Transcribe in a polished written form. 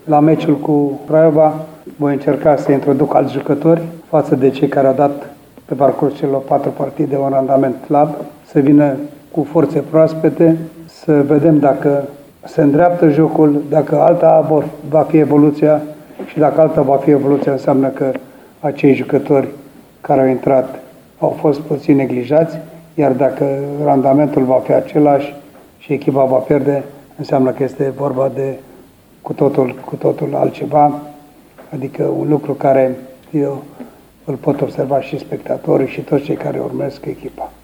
La meciul cu Craiova voi încerca să introduc alți jucători față de cei care au dat pe parcursul celor 4 partide un randament slab, să vină cu forțe proaspete, să vedem dacă se îndreaptă jocul, dacă alta va fi evoluția și dacă alta va fi evoluția înseamnă că acei jucători care au intrat au fost puțin neglijați, iar dacă randamentul va fi același și echipa va pierde, înseamnă că este vorba de cu totul altceva, adică un lucru care eu îl pot observa și spectatorii și toți cei care urmăresc echipa.